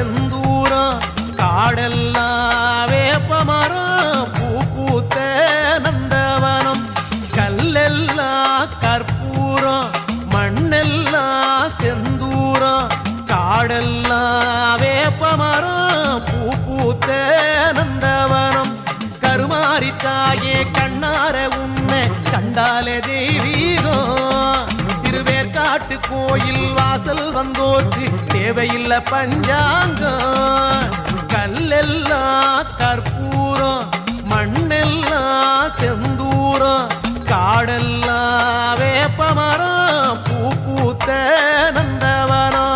செந்தூரம் காடெல்லாம் வேப்பமரம் பூ பூத்த நந்தவனம் கல்லெல்லாம் கற்பூரம் மண்ணெல்லாம் செந்தூரம் காடெல்லாம் வேப்பமரம் பூ பூத்த நந்தவனம் கருமாரி தாயே கண்ணார உன்னை கண்டாலே தெய்வீகம் திருவேற்காட்டு கோயில் வாசல் வந்தோற்று தேவையில்லை பஞ்சாங்கம் கல்லெல்லாம் கற்பூரம் மண்ணெல்லாம் செந்தூரம் காடெல்லாம் வேப்பமரம் பூ பூத்த நந்தவனம்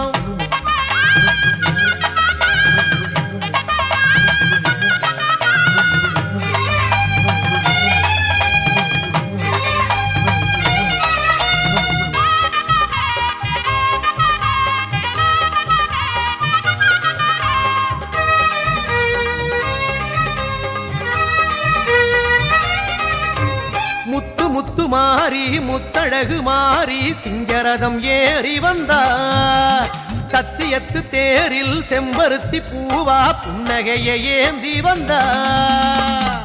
முத்து மாறி முத்தழகு மாறி சிங்கரதம் ஏறி வந்தார் சத்தியத்து தேரில் செம்பருத்தி பூவா புன்னகையை ஏந்தி வந்தார்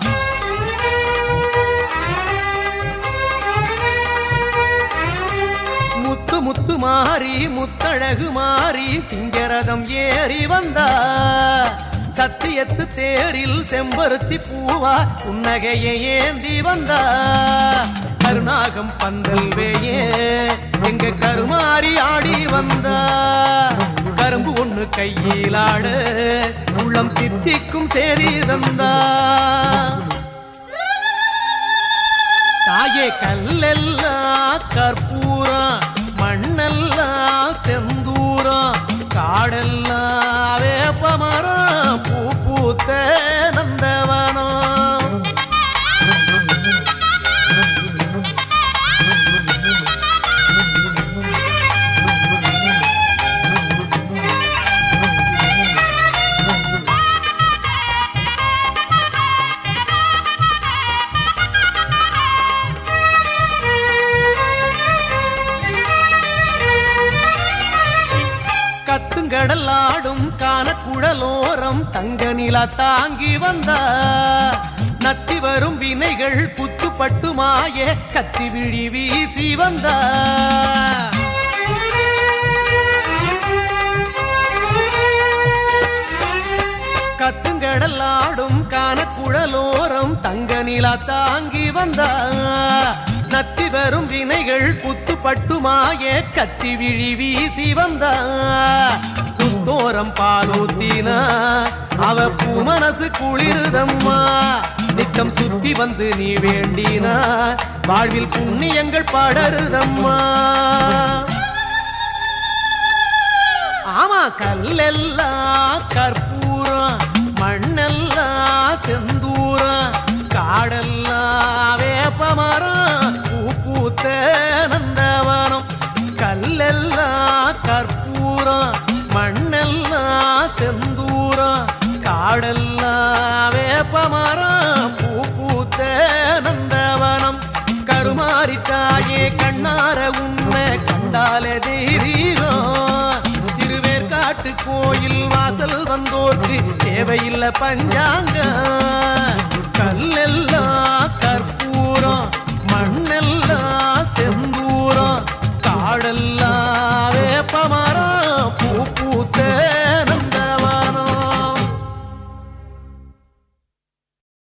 முத்து மாறி முத்தழகு மாறி சிங்கரதம் ஏறி வந்தார் சத்தியத்து தேரில் செம்பருத்தி பூவா புன்னகையை ஏந்தி வந்தா கருநாகம் பந்தல் வேயே எங்க கருமாறி ஆடி வந்தா கரும்பு ஒண்ணு கையிலாட உள்ளம் தித்திக்கும் சேரி தந்தா தாயே கல்லெல்லாம் கற்பூரம் மண்ணெல்லாம் செந்தூரம் காடெல்லாம் வேப்பமரம் பூ பூத்த நந்தவனம் கத்துங்கடலாடும் கானக்குழலோரம் தங்க நிலா தாங்கி வந்தா நத்தி வரும் வினைகள் புத்துப்பட்டு மாய கத்தி விழி வீசி வந்தா கத்துங்கடலாடும் கானக்குழலோரம் தங்க நிலா தாங்கி வந்தா நத்தி வரும் வினைகள் புத்துப்பட்டு மாய கத்தி விழி வீசி வந்தா புத்தோரம் பாலூத்தினா அவ பூ மனசு குளிருதம்மா நித்தம் சுத்தி வந்து நீ வேண்டினா வாழ்வில் புண்ணியங்கள் படருதம்மா ஆமா கல்லெல்லாம் கற்பூரம் மண்ணெல்லாம் செந்தூரம் காடெல்லாம் வேப்பமரம் பூ பூத்த நந்தவனம் கல்லெல்லாம் கற்பூரம் மண்ணெல்லாம் செந்தூரம் காடெல்லாம் வேப்பமரம் பூ பூத்த நந்தவனம் கருமாரி தாயே கண்ணார உன்னை கண்டாலே தெய்வீகம் திருவேற்காட்டு கோயில் வாசல் வந்தோற்று தேவையில்லை பஞ்சாங்கம் கல்லெல்லாம் கற்பூரம் மண்ணெல்லாம் செந்தூரம் காடெல்லாம்